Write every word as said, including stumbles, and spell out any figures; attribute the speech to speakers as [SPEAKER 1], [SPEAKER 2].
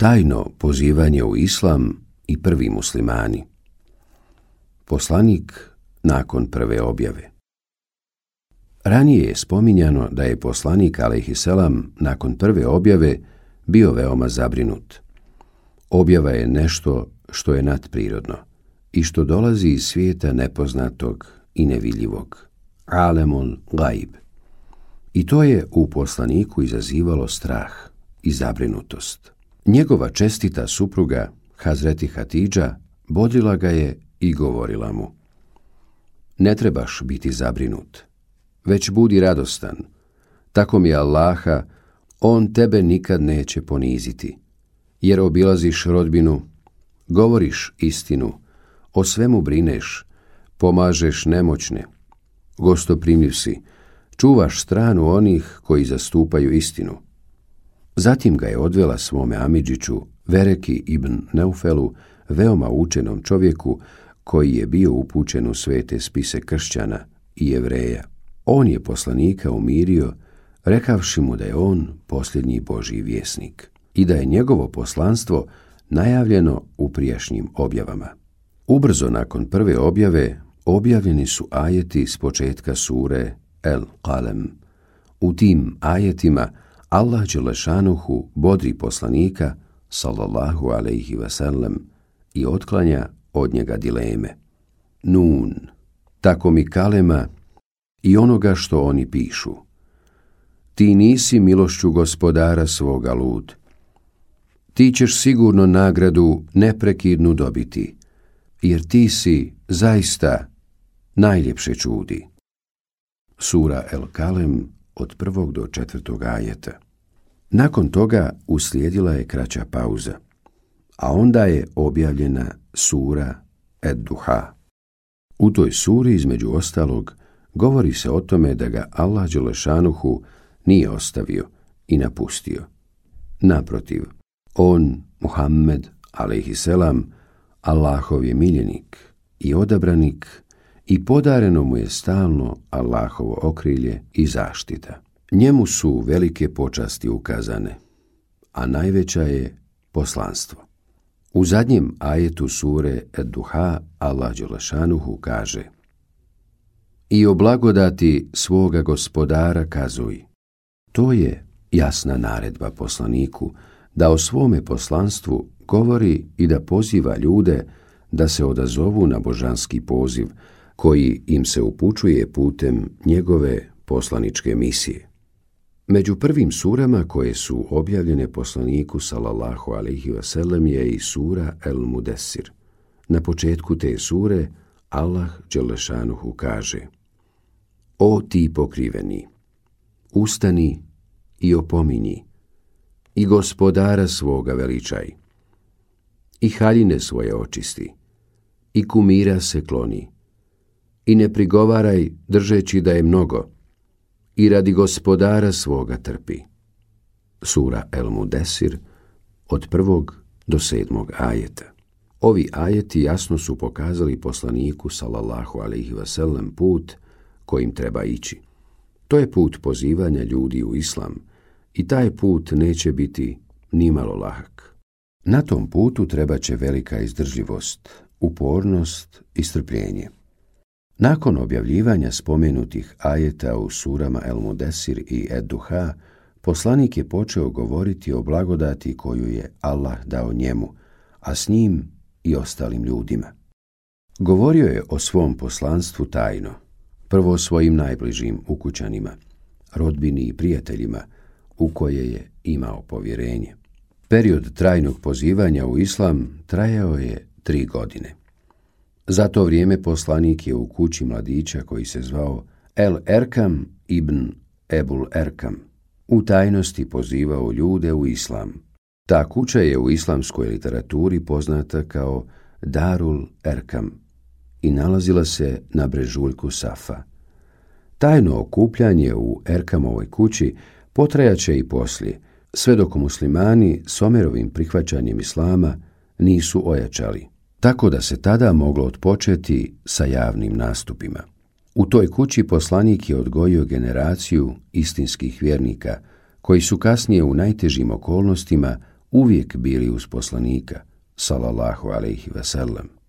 [SPEAKER 1] Tajno pozivanje u islam i prvi muslimani. Poslanik nakon prve objave. Ranije je spominjano da je poslanik alejhiselam nakon prve objave bio veoma zabrinut. Objava je nešto što je nadprirodno i što dolazi iz svijeta nepoznatog i nevidljivog, alemul gaib. I to je u poslaniku izazivalo strah i zabrinutost. Njegova čestita supruga, Hazreti Hatidža, bodrila ga je i govorila mu: ne trebaš biti zabrinut, već budi radostan. Tako mi Allaha, on tebe nikad neće poniziti, jer obilaziš rodbinu, govoriš istinu, o svemu brineš, pomažeš nemoćne, gostoprimljiv si, čuvaš stranu onih koji zastupaju istinu. Zatim ga je odvela svome amidžiću, Vereki ibn Neufelu, veoma učenom čovjeku koji je bio upućen u svete spise kršćana i Jevreja. On je poslanika umirio, rekavši mu da je on posljednji Božji vjesnik i da je njegovo poslanstvo najavljeno u prijašnjim objavama. Ubrzo nakon prve objave objavljeni su ajeti s početka sure El Qalem. U tim ajetima Allah dželešanuhu bodri poslanika sallallahu alejhi ve sellem i otklanja od njega dileme. Nun, tako mi kalema i onoga što oni pišu. Ti nisi milošću gospodara svoga lud. Ti ćeš sigurno nagradu neprekidnu dobiti, jer ti si zaista najljepše čudi. Sura El Kalem od prvog do četvrtog ajeta. Nakon toga uslijedila je kraća pauza, a onda je objavljena sura Ed-Duha. U toj suri, između ostalog, govori se o tome da ga Allah dželešanuhu nije ostavio i napustio. Naprotiv, on, Muhammed alejhiselam, Allahov je miljenik i odabranik i podareno mu je stalno Allahovo okrilje i zaštita. Njemu su velike počasti ukazane, a najveća je poslanstvo. U zadnjem ajetu sure Ed-Duha Allah dželešanuhu kaže: i o blagodati svoga gospodara kazuj. To je jasna naredba poslaniku da o svome poslanstvu govori i da poziva ljude da se odazovu na božanski poziv koji im se upućuje putem njegove poslaničke misije. Među prvim surama koje su objavljene poslaniku sallallahu alejhi ve sellem je i sura El Mudessir. Na početku te sure Allah dželešanuhu kaže: o ti pokriveni, ustani i opominji, i gospodara svoga veličaj, i haljine svoje očisti, i kumira se kloni, i ne prigovaraj držeći da je mnogo, i radi gospodara svoga trpi. Sura El Mudessir od prvog do sedmog ajeta. Ovi ajeti jasno su pokazali poslaniku sallallahu alejhi ve sellem put kojim treba ići. To je put pozivanja ljudi u islam i taj put neće biti nimalo lahak. Na tom putu treba će velika izdržljivost, upornost i strpljenje. Nakon objavljivanja spomenutih ajeta u surama El Mudessir i Ed-Duha, poslanik je počeo govoriti o blagodati koju je Allah dao njemu, a s njim i ostalim ljudima. Govorio je o svom poslanstvu tajno, prvo svojim najbližim ukućanima, rodbini i prijateljima u koje je imao povjerenje. Period trajnog pozivanja u islam trajao je tri godine. Za to vrijeme poslanik je u kući mladića koji se zvao El Erkam ibn Ebul Erkam u tajnosti pozivao ljude u islam. Ta kuća je u islamskoj literaturi poznata kao Darul Erkam i nalazila se na brežuljku Safa. Tajno okupljanje u Erkamovoj kući potrajaće i poslije, sve dok muslimani s Omerovim prihvaćanjem islama nisu ojačali, tako da se tada moglo otpočeti sa javnim nastupima. U toj kući poslanik je odgojio generaciju istinskih vjernika, koji su kasnije u najtežim okolnostima uvijek bili uz poslanika, sallallahu alejhi ve sellem.